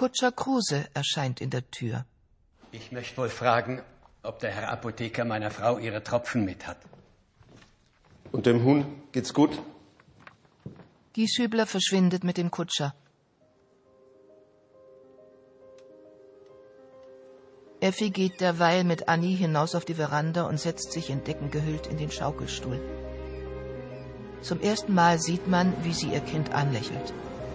Kutscher Kruse erscheint in der Tür. Ich möchte wohl fragen, ob der Herr Apotheker meiner Frau ihre Tropfen mit hat. Und dem Huhn geht's gut? Gieshübler verschwindet mit dem Kutscher. Effi geht derweil mit Annie hinaus auf die Veranda und setzt sich in Decken gehüllt in den Schaukelstuhl. Zum ersten Mal sieht man, wie sie ihr Kind anlächelt.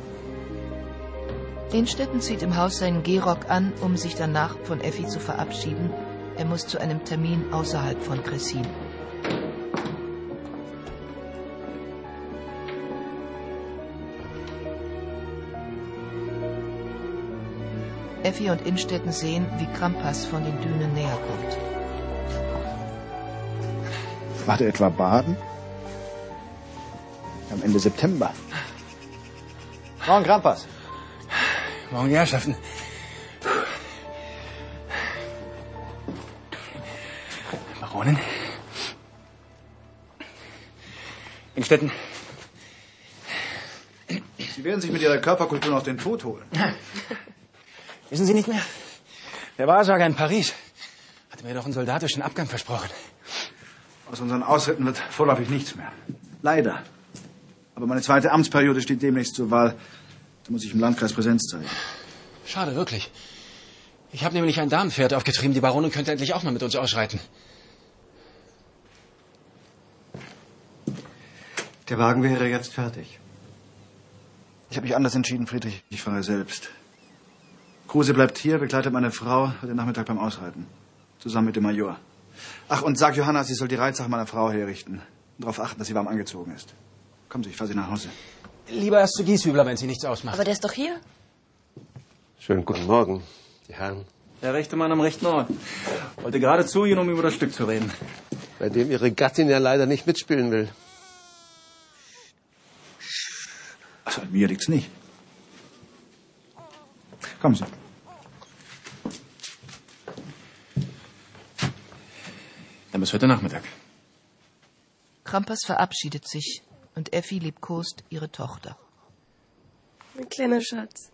Innstetten zieht im Haus seinen Gehrock an, um sich danach von Effi zu verabschieden. Er muss zu einem Termin außerhalb von Kressin. Effi und Innstetten sehen, wie Krampas von den Dünen näher kommt. Wart ihr etwa baden? Am Ende September. Morgen, Krampas. Morgen, Herrschaften. Baronin? Innstetten? Sie werden sich mit Ihrer Körperkultur noch den Tod holen. Wissen Sie nicht mehr? Der Wahrsager in Paris hatte mir doch einen soldatischen Abgang versprochen. Aus unseren Ausritten wird vorläufig nichts mehr. Leider. Aber meine zweite Amtsperiode steht demnächst zur Wahl. Da muss ich im Landkreis Präsenz zeigen. Schade, wirklich. Ich habe nämlich ein Damenpferd aufgetrieben. Die Baronin könnte endlich auch mal mit uns ausreiten. Der Wagen wäre jetzt fertig. Ich habe mich anders entschieden, Friedrich. Ich fahre selbst. Kruse bleibt hier, begleitet meine Frau heute Nachmittag beim Ausreiten. Zusammen mit dem Major. Ach, und sag Johanna, sie soll die Reitsache meiner Frau herrichten. Und darauf achten, dass sie warm angezogen ist. Kommen Sie, ich fahre Sie nach Hause. Lieber erst zu Gieshübler, wenn sie nichts ausmacht. Aber der ist doch hier. Schönen guten Morgen, die Herren. Der rechte Mann am rechten Ort. Wollte gerade zu Ihnen, um über das Stück zu reden. Bei dem Ihre Gattin ja leider nicht mitspielen will. Also an mir liegt's nicht. Kommen Sie. Dann bis heute Nachmittag. Krampas verabschiedet sich und Effi liebkost ihre Tochter. Mein kleiner Schatz.